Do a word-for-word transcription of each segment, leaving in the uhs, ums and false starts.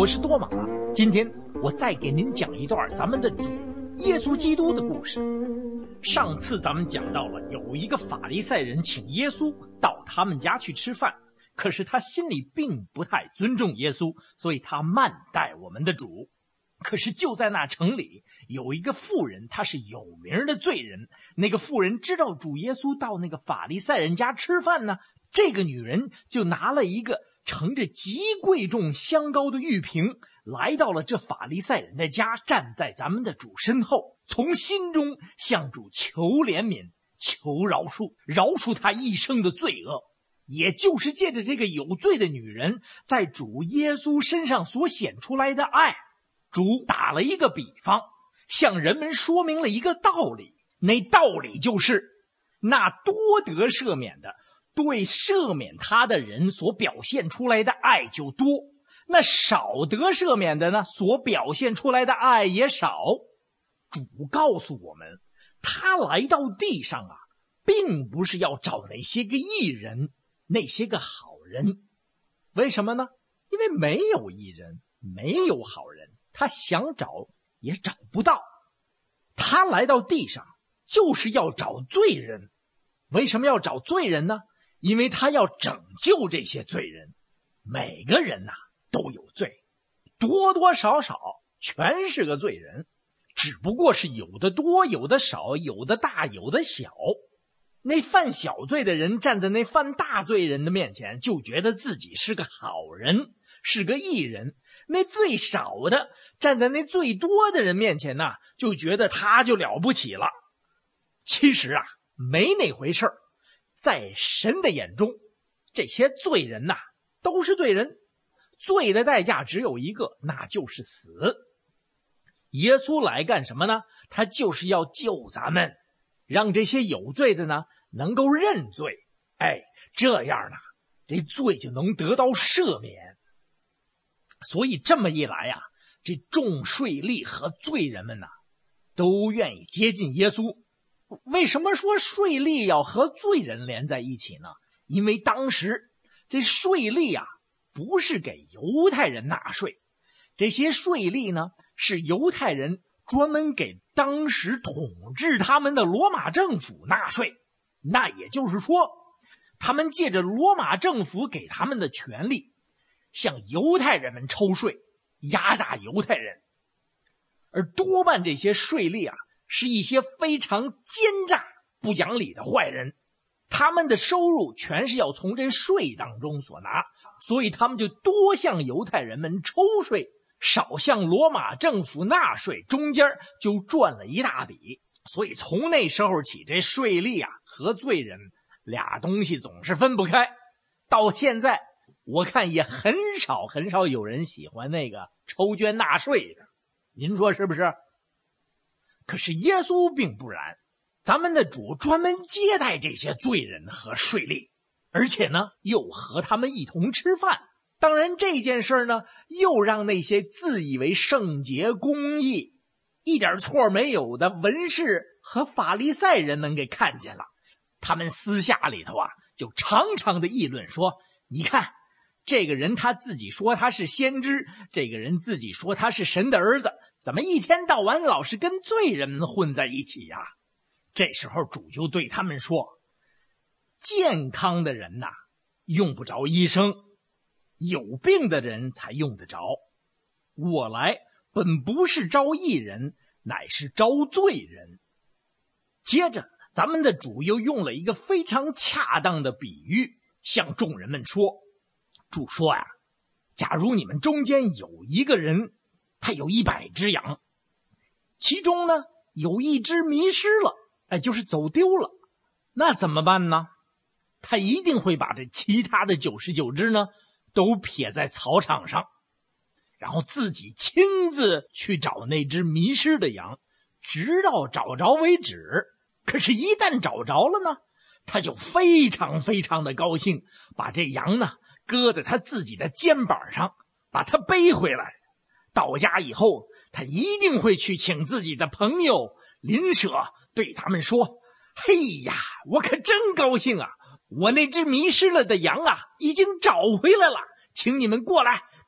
我是多马，今天我再给您讲一段咱们的主耶稣基督的故事。上次咱们讲到了，有一个法利赛人请耶稣到他们家去吃饭，可是他心里并不太尊重耶稣，所以他慢待我们的主。可是就在那城里有一个妇人，她是有名的罪人。那个妇人知道主耶稣到那个法利赛人家吃饭呢，这个女人就拿了一个盛着极贵重香膏的玉瓶，来到了这法利赛人的家，站在咱们的主身后，从心中向主求怜悯，求饶恕，饶恕他一生的罪恶。也就是借着这个有罪的女人在主耶稣身上所显出来的爱，主打了一个比方，向人们说明了一个道理。那道理就是，那多得赦免的，对赦免他的人所表现出来的爱就多，那少得赦免的呢，所表现出来的爱也少。主告诉我们，他来到地上啊，并不是要找那些个义人，那些个好人。为什么呢？因为没有义人，没有好人，他想找也找不到。他来到地上就是要找罪人。为什么要找罪人呢？因为他要拯救这些罪人。每个人呐、啊、都有罪，多多少少全是个罪人，只不过是有的多，有的少，有的大，有的小。那犯小罪的人站在那犯大罪人的面前，就觉得自己是个好人，是个义人。那最少的站在那最多的人面前呢、啊，就觉得他就了不起了。其实啊，没那回事儿。在神的眼中，这些罪人呐、啊，都是罪人，罪的代价只有一个，那就是死。耶稣来干什么呢？他就是要救咱们，让这些有罪的呢能够认罪，哎，这样呢，这罪就能得到赦免。所以这么一来啊，这众税吏和罪人们呢，都愿意接近耶稣。为什么说税吏要和罪人连在一起呢？因为当时这税吏啊，不是给犹太人纳税，这些税吏呢，是犹太人专门给当时统治他们的罗马政府纳税。那也就是说，他们借着罗马政府给他们的权利，向犹太人们抽税，压榨犹太人。而多半这些税吏啊，是一些非常奸诈不讲理的坏人，他们的收入全是要从这税当中所拿，所以他们就多向犹太人们抽税，少向罗马政府纳税，中间就赚了一大笔。所以从那时候起，这税吏啊和罪人俩东西总是分不开。到现在我看也很少很少有人喜欢那个抽捐纳税的，您说是不是？可是耶稣并不然，咱们的主专门接待这些罪人和税吏，而且呢又和他们一同吃饭。当然这件事呢，又让那些自以为圣洁公义一点错没有的文士和法利赛人们给看见了。他们私下里头啊，就常常的议论说，你看这个人他自己说他是先知，这个人自己说他是神的儿子，怎么一天到晚老是跟罪人混在一起呀、啊？这时候主就对他们说，健康的人呐、啊，用不着医生，有病的人才用得着。我来本不是招义人，乃是招罪人。接着咱们的主又用了一个非常恰当的比喻，向众人们说，主说呀，假如你们中间有一个人，他有一百只羊，其中呢有一只迷失了，哎，就是走丢了，那怎么办呢？他一定会把这其他的九十九只呢都撇在草场上，然后自己亲自去找那只迷失的羊，直到找着为止。可是一旦找着了呢，他就非常非常的高兴，把这羊呢搁在他自己的肩膀上，把它背回来。到家以后，他一定会去请自己的朋友邻舍，对他们说，嘿呀，我可真高兴啊，我那只迷失了的羊啊已经找回来了，请你们过来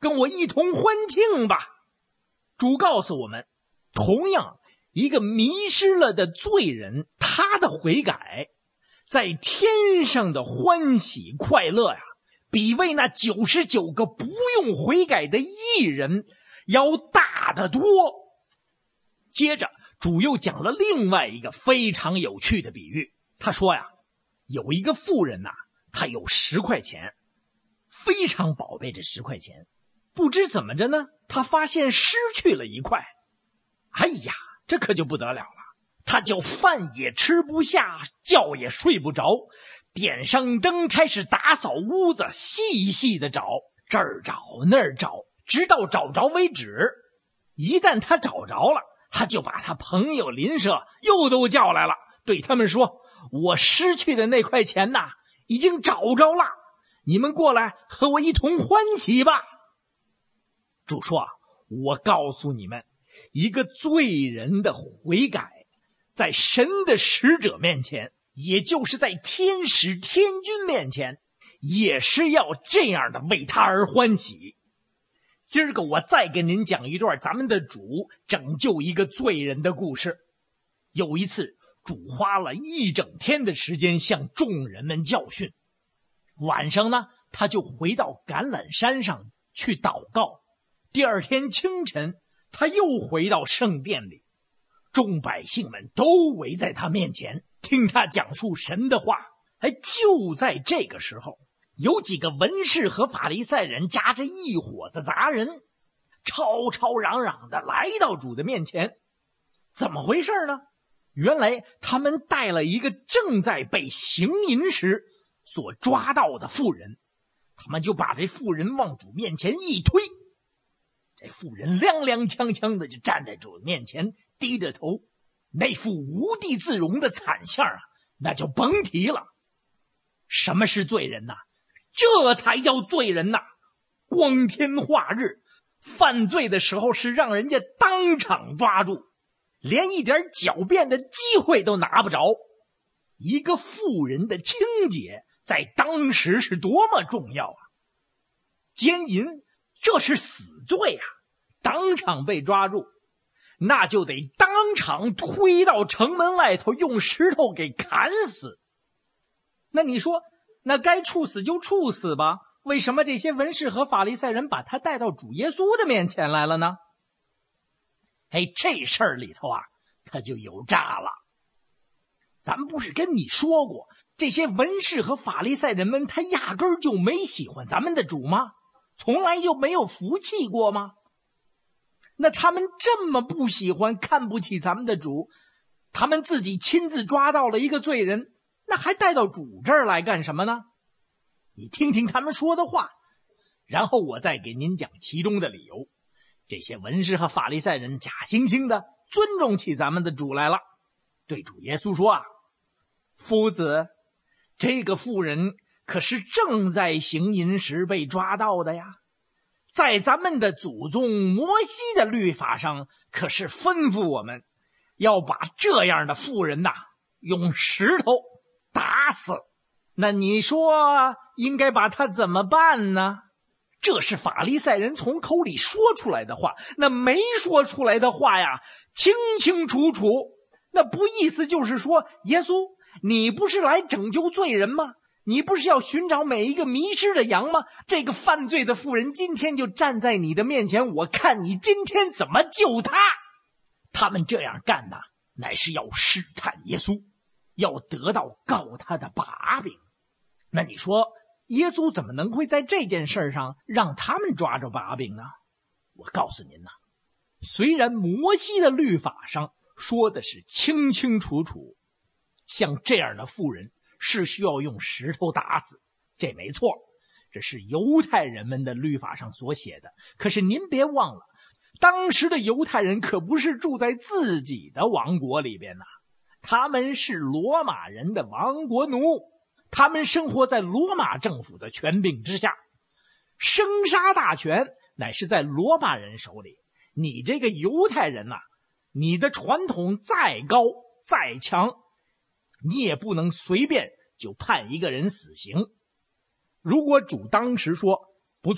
跟我一同欢庆吧。主告诉我们，同样一个迷失了的罪人，他的悔改在天上的欢喜快乐呀，比为那九十九个不用悔改的义人要大得多。接着主又讲了另外一个非常有趣的比喻，他说呀，有一个富人呐、啊，他有十块钱，非常宝贝这十块钱，不知怎么着呢，他发现失去了一块。哎呀，这可就不得了了，他就饭也吃不下，觉也睡不着，点上灯开始打扫屋子，细细的找，这儿找那儿找，直到找着为止。一旦他找着了，他就把他朋友邻舍又都叫来了，对他们说，我失去的那块钱呐，已经找着了，你们过来和我一同欢喜吧。主说啊，我告诉你们，一个罪人的悔改，在神的使者面前，也就是在天使天君面前，也是要这样的为他而欢喜。今儿个我再给您讲一段咱们的主拯救一个罪人的故事。有一次，主花了一整天的时间向众人们教训，晚上呢，他就回到橄榄山上去祷告。第二天清晨，他又回到圣殿里，众百姓们都围在他面前，听他讲述神的话。哎，就在这个时候，有几个文士和法利赛人夹着一伙子杂人，吵吵嚷嚷的来到主的面前。怎么回事呢？原来他们带了一个正在被行淫时所抓到的妇人，他们就把这妇人往主面前一推，这妇人踉踉跄跄的就站在主面前，低着头，那副无地自容的惨相啊，那就甭提了。什么是罪人呐？这才叫罪人呐！光天化日，犯罪的时候是让人家当场抓住，连一点狡辩的机会都拿不着。一个妇人的清洁在当时是多么重要啊！奸淫这是死罪啊，当场被抓住，那就得当场推到城门外头，用石头给砍死。那你说，那该处死就处死吧，为什么这些文士和法利赛人把他带到主耶稣的面前来了呢？哎，这事儿里头啊，他就有诈了。咱们不是跟你说过，这些文士和法利赛人们他压根儿就没喜欢咱们的主吗？从来就没有服气过吗？那他们这么不喜欢看不起咱们的主，他们自己亲自抓到了一个罪人，那还带到主这儿来干什么呢？你听听他们说的话，然后我再给您讲其中的理由。这些文士和法利赛人假惺惺的尊重起咱们的主来了，对主耶稣说啊，夫子，这个妇人可是正在行淫时被抓到的呀，在咱们的祖宗摩西的律法上可是吩咐我们要把这样的妇人呐用石头打死。那你说应该把他怎么办呢？这是法利赛人从口里说出来的话，那没说出来的话呀，清清楚楚。那不意思就是说，耶稣，你不是来拯救罪人吗？你不是要寻找每一个迷失的羊吗？这个犯罪的妇人今天就站在你的面前，我看你今天怎么救他。他们这样干呢，乃是要试探耶稣，要得到告他的把柄。那你说耶稣怎么能会在这件事上让他们抓着把柄呢？我告诉您呐，虽然摩西的律法上说的是清清楚楚，像这样的妇人是需要用石头打死，这没错，这是犹太人们的律法上所写的。可是您别忘了，当时的犹太人可不是住在自己的王国里边呐，他们是罗马人的亡国奴，他们生活在罗马政府的权柄之下，生杀大权乃是在罗马人手里。你这个犹太人呐、啊，你的传统再高再强，你也不能随便就判一个人死刑。如果主当时说不错，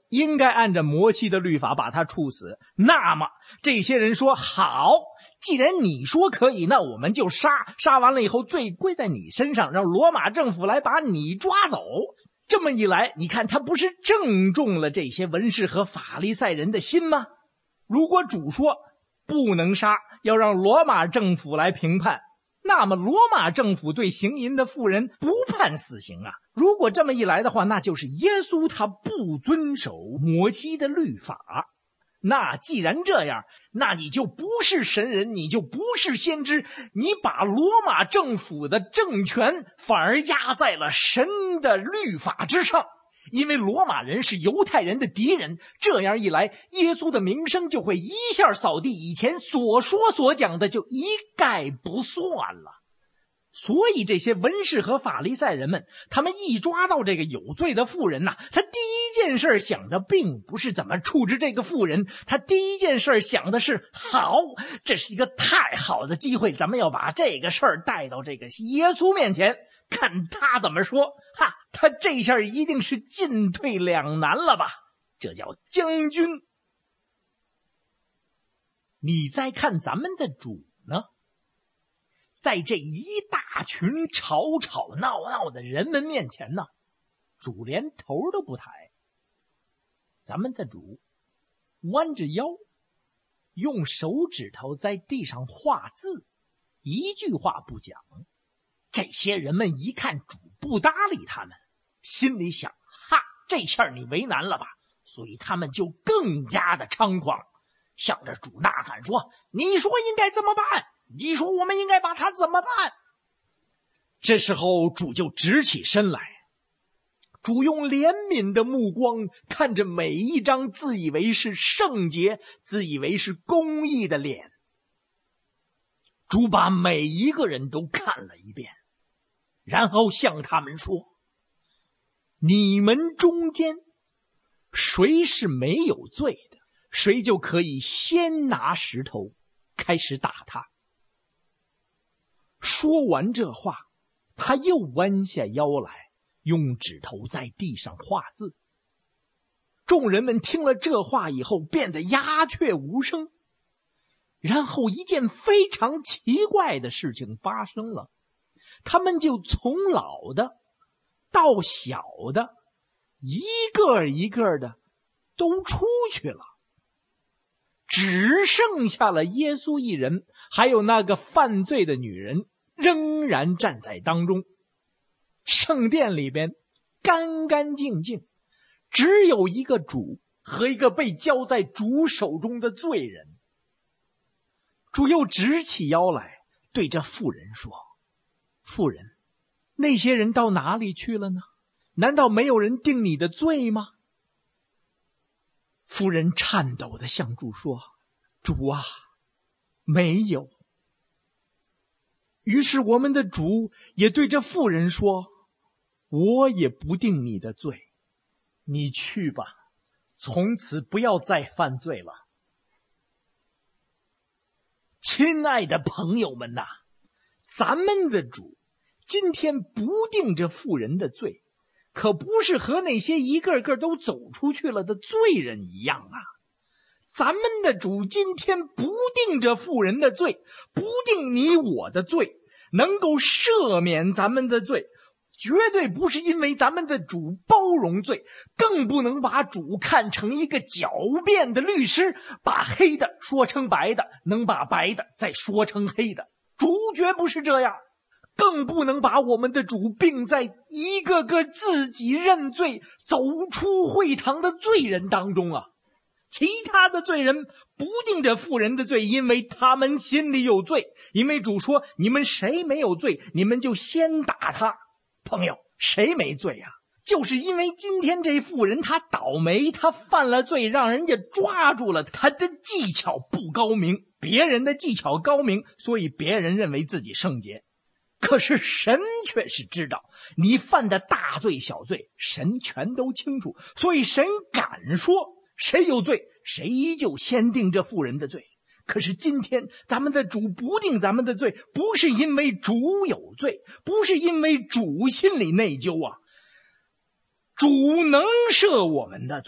应该按照摩西的律法把他处死。那么这些人说，好，既然你说可以，那我们就杀，杀完了以后罪归在你身上，让罗马政府来把你抓走。这么一来，你看他不是正中了这些文士和法利赛人的心吗？如果主说不能杀，要让罗马政府来评判，那么罗马政府对行淫的妇人不判死刑啊。如果这么一来的话，那就是耶稣他不遵守摩西的律法。那既然这样，那你就不是神人，你就不是先知，你把罗马政府的政权反而压在了神的律法之上。因为罗马人是犹太人的敌人，这样一来，耶稣的名声就会一下扫地，以前所说所讲的就一概不算了。所以这些文士和法利赛人们，他们一抓到这个有罪的妇人呐、啊，他第一件事想的并不是怎么处置这个妇人，他第一件事想的是，好，这是一个太好的机会，咱们要把这个事儿带到这个耶稣面前，看他怎么说。哈，他这下一定是进退两难了吧？这叫将军。你再看咱们的主呢，在这一大群吵吵闹闹的人们面前呢，主连头都不抬。咱们的主弯着腰，用手指头在地上画字，一句话不讲。这些人们一看主不搭理他们，心里想，哈，这下你为难了吧？所以他们就更加的猖狂，向着主呐喊说，你说应该怎么办？你说我们应该把他怎么办？这时候主就直起身来，主用怜悯的目光看着每一张自以为是圣洁、自以为是公义的脸。主把每一个人都看了一遍，然后向他们说，你们中间谁是没有罪的，谁就可以先拿石头开始打他。说完这话，他又弯下腰来，用指头在地上画字。众人们听了这话以后，变得鸦雀无声。然后一件非常奇怪的事情发生了，他们就从老的到小的，一个一个的都出去了，只剩下了耶稣一人，还有那个犯罪的女人仍然站在当中。圣殿里边干干净净，只有一个主和一个被交在主手中的罪人。主又直起腰来，对着妇人说，妇人，那些人到哪里去了呢？难道没有人定你的罪吗？妇人颤抖地向主说，主啊，没有。于是我们的主也对着妇人说，我也不定你的罪，你去吧，从此不要再犯罪了。亲爱的朋友们呐，咱们的主今天不定这妇人的罪，可不是和那些一个个都走出去了的罪人一样啊。咱们的主今天不定这妇人的罪，不定你我的罪，能够赦免咱们的罪，绝对不是因为咱们的主包容罪，更不能把主看成一个狡辩的律师，把黑的说成白的，能把白的再说成黑的。主绝不是这样，更不能把我们的主并在一个个自己认罪走出会堂的罪人当中啊。其他的罪人不定这妇人的罪，因为他们心里有罪，因为主说，你们谁没有罪，你们就先打他。朋友，谁没罪啊？就是因为今天这妇人她倒霉，她犯了罪，让人家抓住了，她的技巧不高明，别人的技巧高明，所以别人认为自己圣洁。可是神却是知道你犯的大罪小罪，神全都清楚，所以神敢说谁有罪，谁就先定这妇人的罪。可是今天咱们的主不定咱们的罪，不是因为主有罪，不是因为主心里内疚啊。主能赦我们的罪，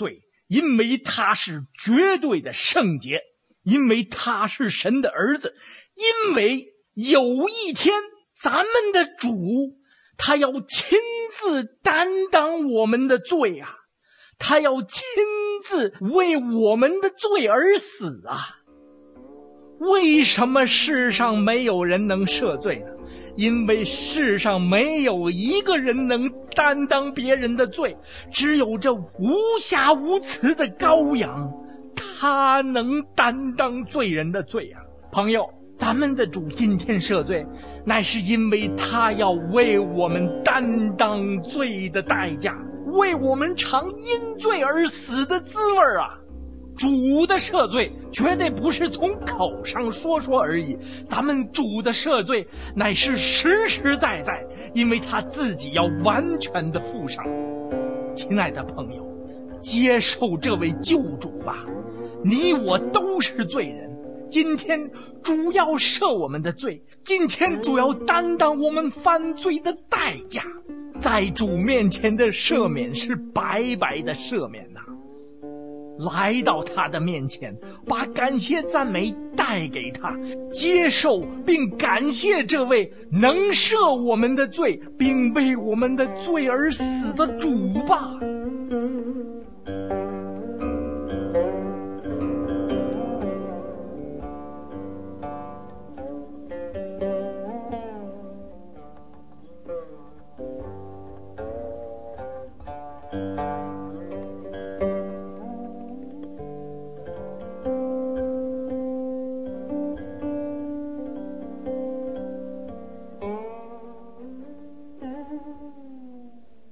因为他是绝对的圣洁，因为他是神的儿子，因为有一天咱们的主他要亲自担当我们的罪啊，他要亲自为我们的罪而死啊。为什么世上没有人能赦罪呢？因为世上没有一个人能担当别人的罪，只有这无瑕无疵的羔羊，他能担当罪人的罪啊。朋友，咱们的主今天赦罪，乃是因为他要为我们担当罪的代价，为我们尝因罪而死的滋味啊。主的赦罪绝对不是从口上说说而已，咱们主的赦罪乃是实实在在，因为他自己要完全的付上。亲爱的朋友，接受这位救主吧，你我都是罪人，今天主要赦我们的罪，今天主要担当我们犯罪的代价，在主面前的赦免是白白的赦免呐、啊。来到他的面前，把感谢赞美带给他，接受并感谢这位能赦我们的罪并为我们的罪而死的主吧。